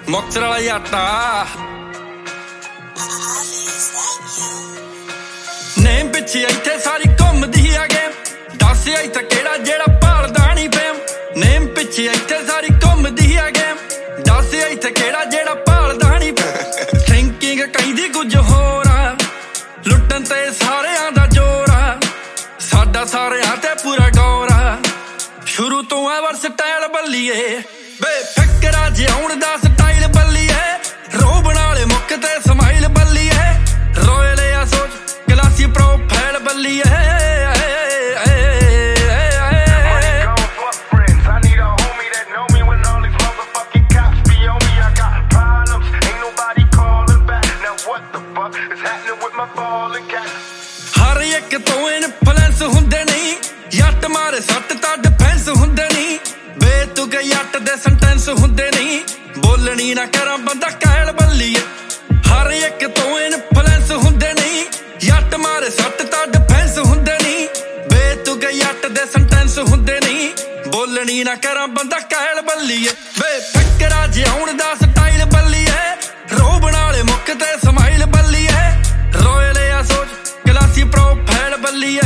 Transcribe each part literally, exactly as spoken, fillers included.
ਮੁਕਤਸਰ ਵਾਲਾ ਜੱਟਾ ਨੇਮ ਪਿੱਛੇ ਇੱਥੇ ਸਾਰੀ ਘੁੰਮਦੀ ਆ ਗੇਮ ਦੱਸ ਇੱਥੇ ਕਿਹੜਾ ਜਿਹੜਾ ਭਾਲਦਾ ਨੀ ਫੇਮ ਨੇਮ ਪਿੱਛੇ ਇੱਥੇ ਸਾਰੀ ਘੁੰਮਦੀ ਆ ਗੇਮ ਦੱਸ ਇੱਥੇ ਕਿਹੜਾ ਜਿਹੜਾ ਭਾਲਦਾ ਨੀ ਥਿੰਕਿੰਗ ਕਹਿੰਦੀ ਕੁਝ ਹੋਰ ਆ ਲੁੱਟਣ ਤੇ ਸਾਰਿਆਂ ਦਾ ਜ਼ੋਰ ਆ ਸਾਡਾ ਸਾਰਿਆਂ ਤੇ ਪੂਰਾ ਗੌਰ ਆ ਸ਼ੁਰੂ ਤੋਂ ਆ ਵਰਸਟਾਈਲ ਬੱਲੀਏ ਬੇਫਿਕਰਾ ਜਿਉਣ ਦਾ ਸਟਾਈਲ ਬੱਲੀਏ ਰੋਬਣ ਵਾਲੇ ਮੁੱਖ ਤੇ ਸਮਾਈਲ ਬੱਲੀਏ ਰੋਇਲ ਆ ਸੋਚ ਕਲਾਸੀ ਪ੍ਰੋਫਾਈਲ ਬੱਲੀਏ ਹਰ ਇੱਕ ਤੋਂ ਇਨਫਲੈਂਸ ਹੁੰਦੇ ਨਹੀਂ ਜੱਟ ਮਾਰੇ ਸੱਟ ਤਾਂ ਡਿਫੈਂਸ ਹੁੰਦੇ ਨਹੀਂ ਬੇਤੁਕੇ ਜੱਟ ਦੇ ਸੈਂਟੈਂਸ ਹੁੰਦੇ ਨਹੀਂ ਬੋਲਣੀ ਨਾ ਕਰਾਂ ਬੰਦਾ ਕਾਇਲ ਬੱਲੀਏ ਹਰ ਇੱਕ ਤੋਂ ਇਨਫਲੈਂਸ ਹੁੰਦੇ ਨਹੀਂ ਜੱਟ ਮਾਰੇ ਸੱਟ ਤਾਂ ਡਿਫੈਂਸ ਹੁੰਦੇ ਨਹੀਂ ਬੇਤੁਕੇ ਜੱਟ ਦੇ ਸੈਂਟੈਂਸ ਹੁੰਦੇ ਨਹੀਂ ਬੋਲਣੀ ਨਾ ਕਰਾਂ ਬੰਦਾ ਕਾਇਲ ਬੱਲੀਏ ਬੇਫਿਕਰਾ ਜਿਉਣ ਦਾ ਸਟਾਈਲ ਬੱਲੀਏ ਰੋਬਣ ਵਾਲੇ ਮੁੱਖ ਤੇ ਸਮਾਈਲ ਬੱਲੀਏ ਰੋਇਲ ਆ ਸੋਚ ਕਲਾਸੀ ਪ੍ਰੋਫਾਈਲ ਬੱਲੀਏ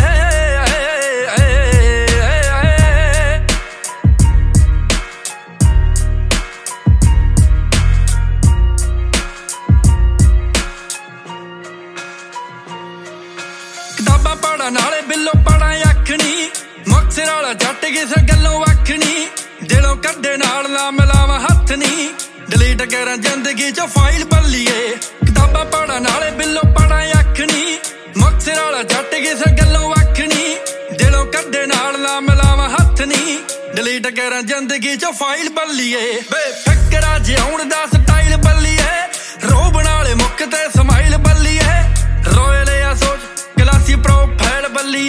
ਕਿਤਾਬਾਂ ਪੜ੍ਹਨ ਨਾਲੇ ਬਿੱਲੋ ਪੜਾਂ ਅੱਖ ਨੀ ਮੁਕਤਸਰ ਵਾਲਾ ਜੱਟ ਕਿਸੇ ਗੱਲੋਂ ਵੱਖ ਨੀ ਦਿਲੋਂ ਕੱਢੇ ਨਾਲ ਨਾ ਮਿਲਾਵਾਂ ਹੱਥ ਨੀ ਡਿਲੀਟ ਕਰਾਂ ਜ਼ਿੰਦਗੀ ਚੋਂ ਫਾਈਲ ਬੱਲੀਏ ਕਿਤਾਬਾਂ ਪੜ੍ਹਨ ਨਾਲੇ ਬਿੱਲੋ ਪੜਾਂ ਅੱਖ ਨੀ ਮੁਕਤਸਰ ਵਾਲਾ ਜੱਟ ਕਿਸੇ ਗੱਲੋਂ ਵੱਖ ਨੀ ਦਿਲੋਂ ਕੱਢੇ ਨਾਲ ਨਾ ਮਿਲਾਵਾਂ ਹੱਥ ਨੀ ਡਿਲੀਟ ਕਰਾਂ ਜ਼ਿੰਦਗੀ ਚੋਂ ਫਾਈਲ ਬੱਲੀਏ ਬੇਫਿਕਰਾ ਜਿਉਣ ਦਾ ਸਟਾਈਲ ਬੱਲੀਏ ਰੋਬਣ ਵਾਲੇ ਮੁੱਖ ਤੇ ਸਮਾਈਲ ਬੱਲੀਏ ਰੋਇਲ ਆ ਸੋਚ ਕਲਾਸੀ ਪ੍ਰੋਫਾਈਲ ਬੱਲੀਏ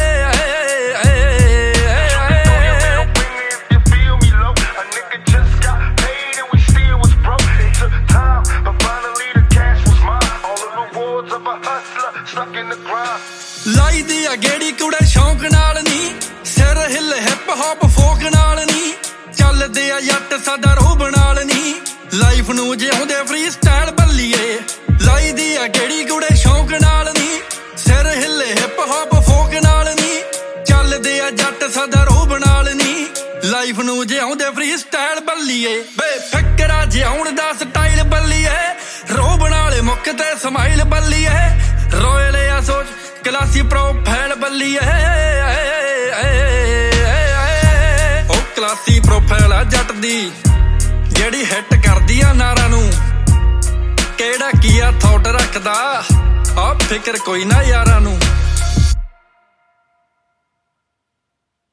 ਲਾਈ ਦੀ ਆ ਗੇੜੀ ਕੁੜੇ ਸ਼ੌਂਕ ਨਾਲ ਨੀ ਸਿਰ ਹਿੱਲ ਹਿਪ ਹੌਪ ਫੋਕ ਨਾਲ ਨੀ ਚੱਲਦੇ ਆ ਜੱਟ ਸਾਡਾ ਰੋਬਣ ਨਾਲ ਨੀ ਲਾਈਫ ਨੂੰ ਜਿਉਂਦੇ ਫਰੀ ਸਟਾਈਲ ਬੱਲੀਏ ਲਾਈ ਦੀ ਆ ਗੇੜੀ ਕੁੜੇ ਸ਼ੌਂਕ ਨਾਲ ਨੀ ਸਿਰ ਹਿੱਲ ਹਿਪ ਹੌਪ ਫੋਕ ਨਾਲ ਨੀ ਚੱਲਦੇ ਆ ਜੱਟ ਸਾਡਾ ਰੋਬਣ ਨਾਲ ਨੀ ਲਾਈਫ ਨੂੰ ਜਿਉਂਦੇ ਫਰੀ ਸਟਾਈਲ ਬੱਲੀਏ ਬੇਫਿਕਰਾ ਜਿਉਣ ਦਾ ਸਟਾਈਲ ਬੱਲੀਏ ਰੋਬਣ ਵਾਲੇ ਮੁੱਖ ਤੇ ਸਮਾਈਲ ਬੱਲੀਏ ਰੋਇਲ ਆ ਸੋਚ ਕਲਾਸੀ ਪ੍ਰੋਫਾਈਲ ਬੱਲੀਏ ਉਹ ਕਲਾਸੀ ਪ੍ਰੋਫਾਈਲ ਆ ਜੱਟ ਦੀ ਜਿਹੜੀ ਹਿੱਟ ਕਰਦੀ ਆ ਨਾਰਾਂ ਨੂੰ ਕਿਹੜਾ ਕੀ ਆ ਥੌਟ ਰੱਖਦਾ ਆ ਫਿਕਰ ਕੋਈ ਨਾ ਯਾਰਾਂ ਨੂੰ।